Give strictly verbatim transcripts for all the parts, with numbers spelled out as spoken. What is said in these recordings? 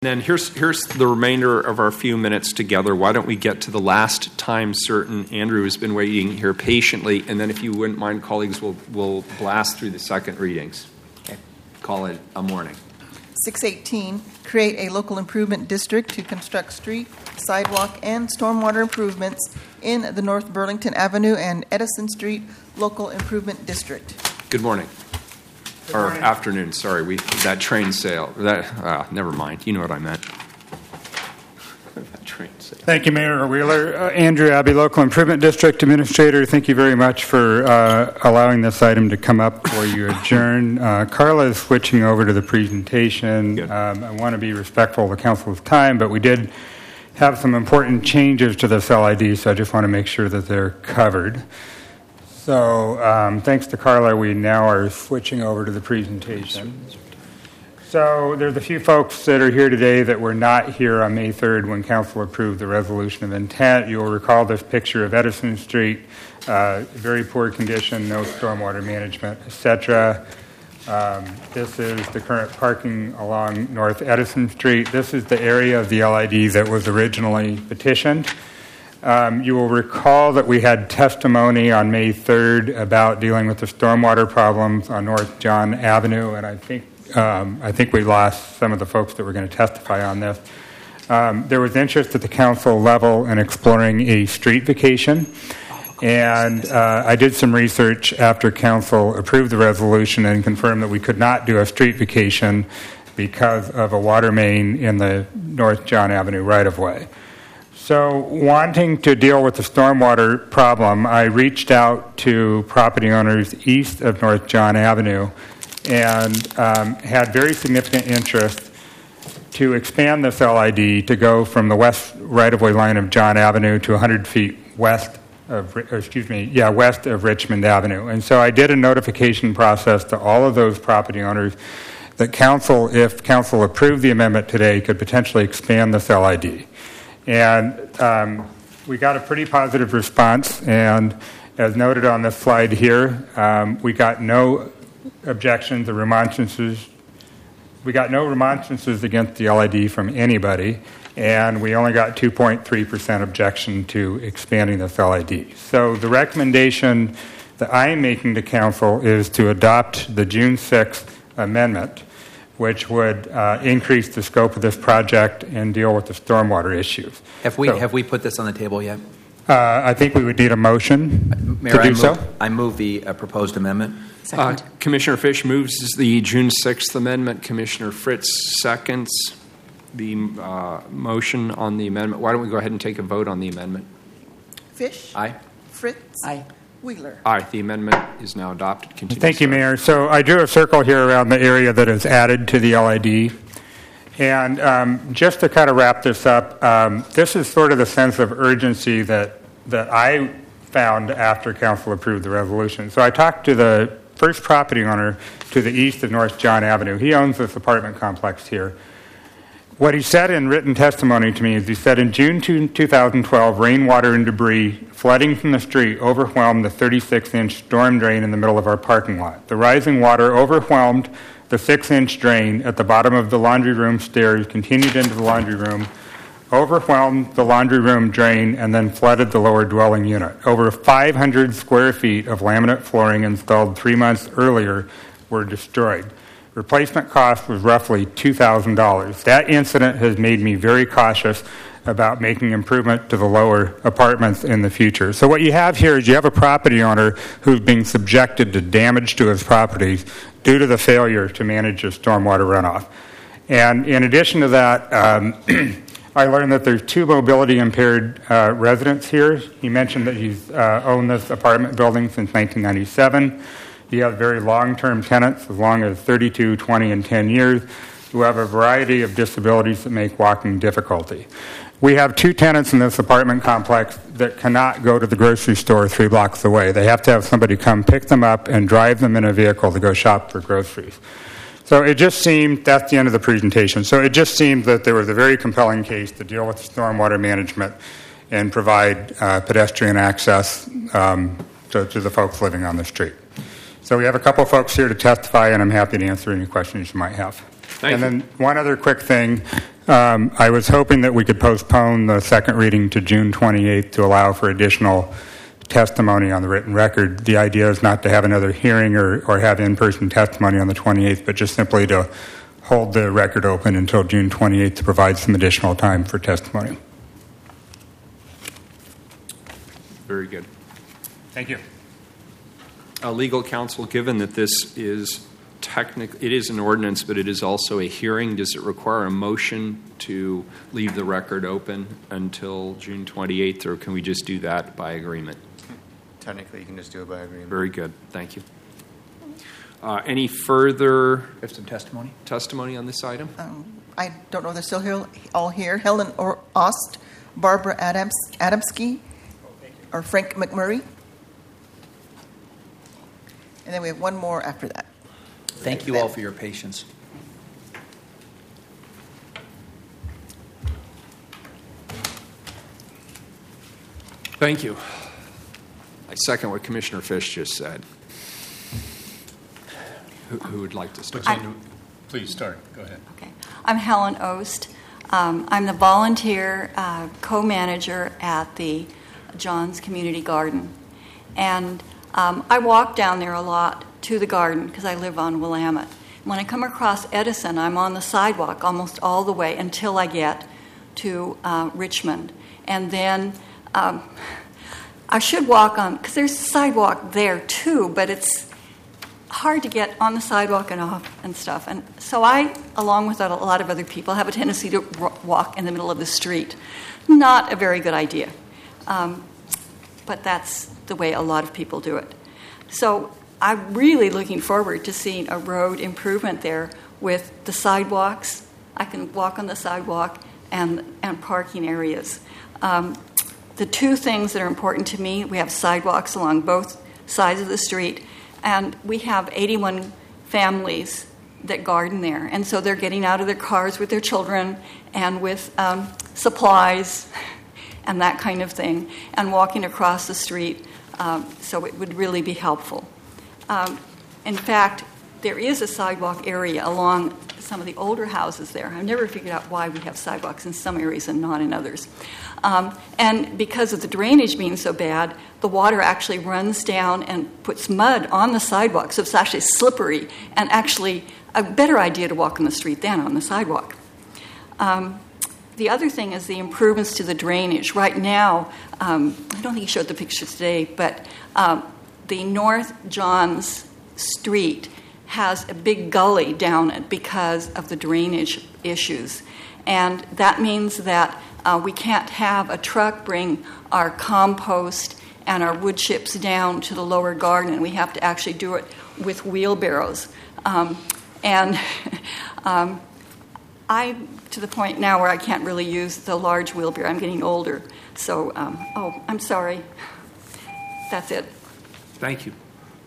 Then here's here's the remainder of our few minutes together. Why don't we get to the last time certain? Andrew has been waiting here patiently, and then if you wouldn't mind, colleagues, we'll, we'll blast through the second readings. Okay. Call it a morning. six eighteen, create a local improvement district to construct street, sidewalk, and stormwater improvements in the North Burlington Avenue and Edison Street Local Improvement District. Good morning. Good or morning. Afternoon, sorry. We that train sale. That uh, never mind. You know what I meant. that train sale. Thank you, Mayor Wheeler. Uh, Andrew Abbey, Local Improvement District Administrator. Thank you very much for uh, allowing this item to come up before you adjourn. Uh, Carla is switching over to the presentation. Um, I want to be respectful of the council's time, but we did have some important changes to this L I D, so I just want to make sure that they're covered. So um, thanks to Carla, we now are switching over to the presentation. So there's a few folks that are here today that were not here on May third when council approved the resolution of intent. You'll recall this picture of Edison Street, uh, very poor condition, no stormwater management, et cetera. Um, this is the current parking along North Edison Street. This is the area of the L I D that was originally petitioned. Um, you will recall that we had testimony on May third about dealing with the stormwater problems on North John Avenue, and I think um, I think we lost some of the folks that were going to testify on this. Um, there was interest at the council level in exploring a street vacation, and uh, I did some research after council approved the resolution and confirmed that we could not do a street vacation because of a water main in the North John Avenue right-of-way. So, wanting to deal with the stormwater problem, I reached out to property owners east of North John Avenue and um, had very significant interest to expand this L I D to go from the west right-of-way line of John Avenue to one hundred feet west of, or excuse me, yeah, west of Richmond Avenue. And so I did a notification process to all of those property owners that council, if council approved the amendment today, could potentially expand this L I D. And um, we got a pretty positive response, and as noted on this slide here, um, we got no objections or remonstrances. We got no remonstrances against the L I D from anybody, and we only got two point three percent objection to expanding this L I D. So the recommendation that I am making to council is to adopt the June sixth amendment, which would uh, increase the scope of this project and deal with the stormwater issues. Have we so, have we put this on the table yet? Uh, I think we would need a motion Mayor, to do I move, so. I move the uh, proposed amendment. Uh, Commissioner Fish moves the June sixth amendment. Commissioner Fritz seconds the uh, motion on the amendment. Why don't we go ahead and take a vote on the amendment? Fish? Aye. Fritz? Aye. Wheeler? Aye. The amendment is now adopted. Continue, Thank you, sir. Mayor. So I drew a circle here around the area that is added to the L I D. And um, just to kind of wrap this up, um, this is sort of the sense of urgency that, that I found after council approved the resolution. So I talked to the first property owner to the east of North John Avenue. He owns this apartment complex here. What he said in written testimony to me is he said in June two thousand twelve, rainwater and debris flooding from the street overwhelmed the thirty-six inch storm drain in the middle of our parking lot. The rising water overwhelmed the six inch drain at the bottom of the laundry room stairs, continued into the laundry room, overwhelmed the laundry room drain, and then flooded the lower dwelling unit. Over five hundred square feet of laminate flooring installed three months earlier were destroyed. Replacement cost was roughly two thousand dollars. That incident has made me very cautious about making improvement to the lower apartments in the future. So what you have here is you have a property owner who's being subjected to damage to his properties due to the failure to manage his stormwater runoff. And in addition to that, um, I learned that there's two mobility impaired uh, residents here. He mentioned that he's uh, owned this apartment building since nineteen ninety-seven. He has very long-term tenants, as long as thirty-two, twenty, and ten years, who have a variety of disabilities that make walking difficulty. We have two tenants in this apartment complex that cannot go to the grocery store three blocks away. They have to have somebody come pick them up and drive them in a vehicle to go shop for groceries. So it just seemed, that's the end of the presentation, so it just seemed that there was a very compelling case to deal with stormwater management and provide uh, pedestrian access um, to, to the folks living on the street. So we have a couple folks here to testify, and I'm happy to answer any questions you might have. Thank and you. then one other quick thing. Um, I was hoping that we could postpone the second reading to June twenty-eighth to allow for additional testimony on the written record. The idea is not to have another hearing or, or have in-person testimony on the twenty-eighth, but just simply to hold the record open until June twenty-eighth to provide some additional time for testimony. Very good. Thank you. Uh, legal counsel, given that this is technic- it is an ordinance, but it is also a hearing, does it require a motion to leave the record open until June twenty-eighth, or can we just do that by agreement? Technically, you can just do it by agreement. Very good. Thank you. Uh, any further We have some testimony. testimony on this item? Um, I don't know if they're still here, all here. Helen or Ost, Barbara Adams, Adamski, or Frank McMurray. And then we have one more after that. Thank you all for your patience. Thank you. I second what Commissioner Fish just said. Who, who would like to start? I- Please start. Go ahead. Okay. I'm Helen Ost. Um, I'm the volunteer uh, co-manager at the Johns Community Garden. And um, I walk down there a lot to the garden because I live on Willamette. When I come across Edison, I'm on the sidewalk almost all the way until I get to uh, Richmond. And then um, I should walk on, because there's a sidewalk there too, but it's hard to get on the sidewalk and off and stuff. And so I, along with a lot of other people, have a tendency to walk in the middle of the street. Not a very good idea. Um, but that's the way a lot of people do it. So I'm really looking forward to seeing a road improvement there with the sidewalks. I can walk on the sidewalk and, and parking areas. Um, the two things that are important to me, we have sidewalks along both sides of the street, and we have eighty-one families that garden there. And so they're getting out of their cars with their children and with um, supplies and that kind of thing, and walking across the street. Um, so it would really be helpful. Um, in fact, there is a sidewalk area along some of the older houses there. I've never figured out why we have sidewalks in some areas and not in others. Um, and because of the drainage being so bad, the water actually runs down and puts mud on the sidewalk, so it's actually slippery and actually a better idea to walk on the street than on the sidewalk. Um, the other thing is the improvements to the drainage. Right now, um, I don't think you showed the pictures today, but um, the North Johns Street has a big gully down it because of the drainage issues. And that means that uh, we can't have a truck bring our compost and our wood chips down to the lower garden. We have to actually do it with wheelbarrows. Um, and um, I'm to the point now where I can't really use the large wheelbarrow. I'm getting older. So, um, oh, I'm sorry. That's it. Thank you.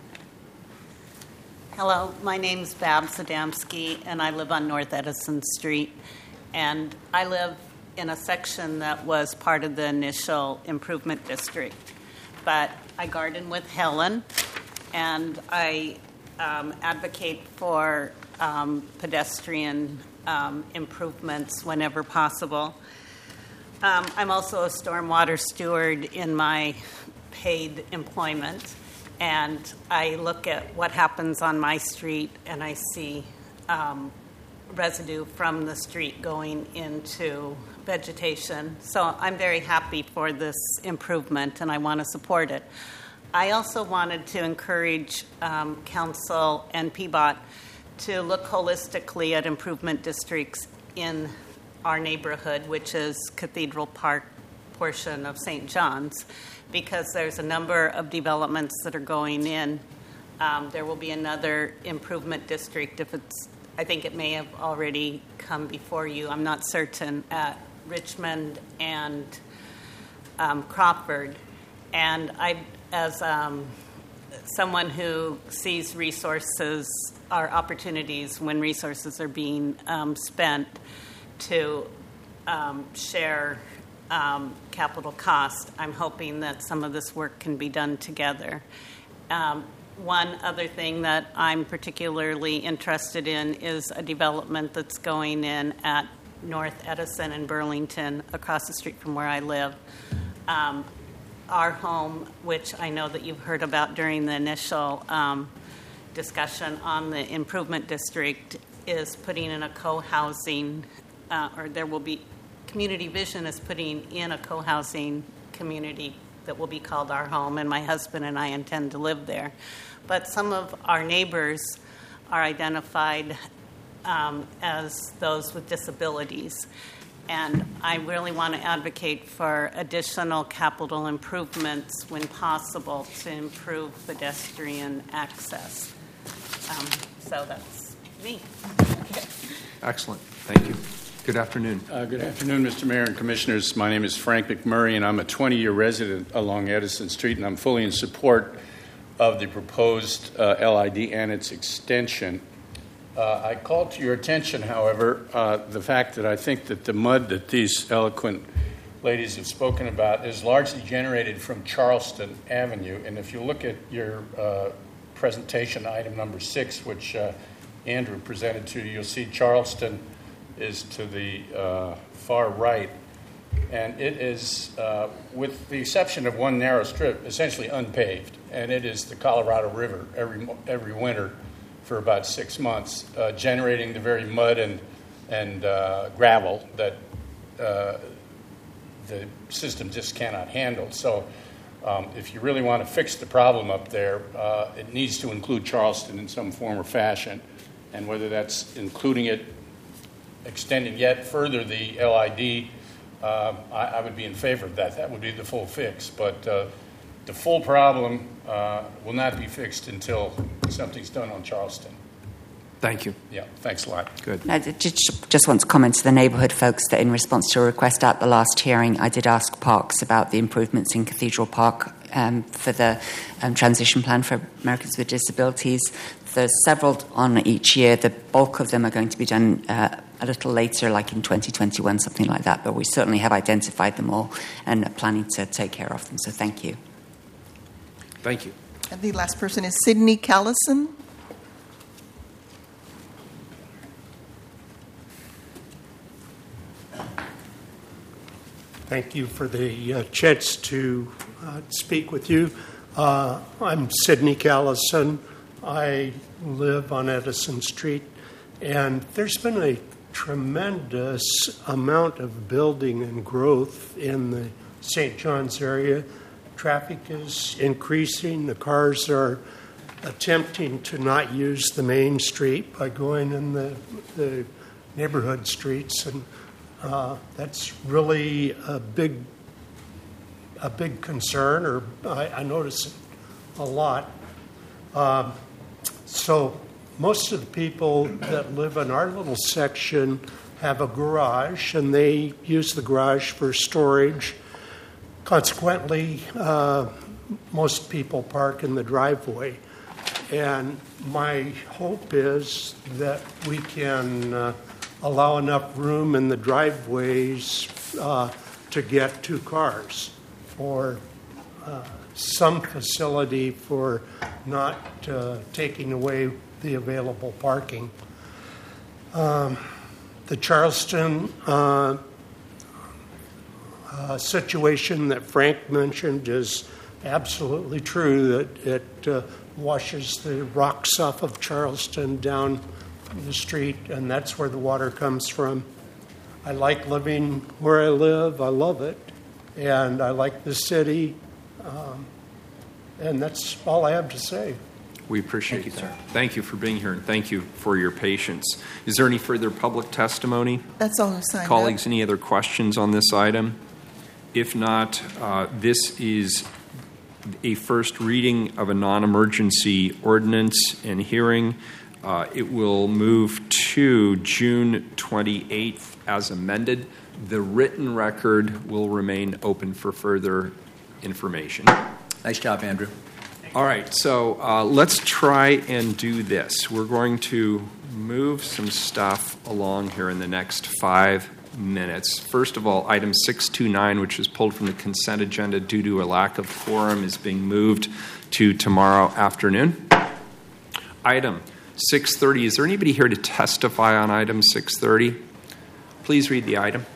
Hello, my name's Babs Adamski, and I live on North Edison Street. And I live in a section that was part of the initial improvement district. But I garden with Helen, and I um, advocate for um, pedestrian um, improvements whenever possible. Um, I'm also a stormwater steward in my paid employment. And I look at what happens on my street, and I see um, residue from the street going into vegetation. So I'm very happy for this improvement, and I want to support it. I also wanted to encourage um, Council and P B O T to look holistically at improvement districts in our neighborhood, which is Cathedral Park portion of Saint John's, because there's a number of developments that are going in. Um, there will be another improvement district if it's, I think it may have already come before you, I'm not certain, at Richmond and um, Crawford. And I, as um, someone who sees resources, or opportunities when resources are being um, spent to um, share Um, capital cost, I'm hoping that some of this work can be done together. Um, one other thing that I'm particularly interested in is a development that's going in at North Edison and Burlington, across the street from where I live. Um, our home, which I know that you've heard about during the initial um, discussion on the improvement district, is putting in a co-housing, uh, or there will be, Community Vision is putting in a co-housing community that will be called Our Home, and my husband and I intend to live there. But some of our neighbors are identified um, as those with disabilities. And I really want to advocate for additional capital improvements when possible to improve pedestrian access. Um, so that's me. Excellent. Thank you. Good afternoon. Uh, good afternoon, Mister Mayor and Commissioners. My name is Frank McMurray, and I'm a twenty-year resident along Edison Street, and I'm fully in support of the proposed uh, L I D and its extension. Uh, I call to your attention, however, uh, the fact that I think that the mud that these eloquent ladies have spoken about is largely generated from Charleston Avenue. And if you look at your uh, presentation, item number six, which uh, Andrew presented to you, you'll see Charleston is to the uh, far right. And it is, uh, with the exception of one narrow strip, essentially unpaved. And it is the Colorado River every every winter for about six months, uh, generating the very mud and and uh, gravel that uh, the system just cannot handle. So um, if you really want to fix the problem up there, uh, it needs to include Charleston in some form or fashion. And whether that's including it, extending yet further the L I D, uh, I, I would be in favor of that. That would be the full fix. But uh, the full problem uh, will not be fixed until something's done on Charleston. Thank you. Yeah, thanks a lot. Good. I just, just want to comment to the neighbourhood folks that in response to a request at the last hearing, I did ask Parks about the improvements in Cathedral Park um, for the um, transition plan for Americans with disabilities. There's several on each year. The bulk of them are going to be done uh, a little later, like in twenty twenty-one, something like that. But we certainly have identified them all and are planning to take care of them. So thank you. Thank you. And the last person is Sydney Callison. Thank you for the uh, chance to uh, speak with you. Uh, I'm Sydney Callison. I live on Edison Street, and there's been a tremendous amount of building and growth in the Saint John's area. Traffic is increasing. The cars are attempting to not use the main street by going in the, the neighborhood streets, and uh, that's really a big, a big concern, or I, I notice it a lot. Um, so most of the people that live in our little section have a garage, and they use the garage for storage. Consequently, uh, most people park in the driveway. And my hope is that we can uh, allow enough room in the driveways uh, to get two cars, or uh, some facility for not uh, taking away the available parking. Um, the Charleston uh, uh, situation that Frank mentioned is absolutely true, that it uh, washes the rocks off of Charleston down the street, and that's where the water comes from. I like living where I live. I love it, and I like the city, um, and that's all I have to say. We appreciate you, sir. Thank you for being here, and thank you for your patience. Is there any further public testimony? That's all who signed Colleagues, up. any other questions on this item? If not, uh, this is a first reading of a non-emergency ordinance and hearing. Uh, it will move to June twenty-eighth as amended. The written record will remain open for further information. Nice job, Andrew. All right, so uh, let's try and do this. We're going to move some stuff along here in the next five minutes. First of all, item six twenty-nine, which is pulled from the consent agenda due to a lack of quorum, is being moved to tomorrow afternoon. Item six thirty, is there anybody here to testify on item six thirty? Please read the item.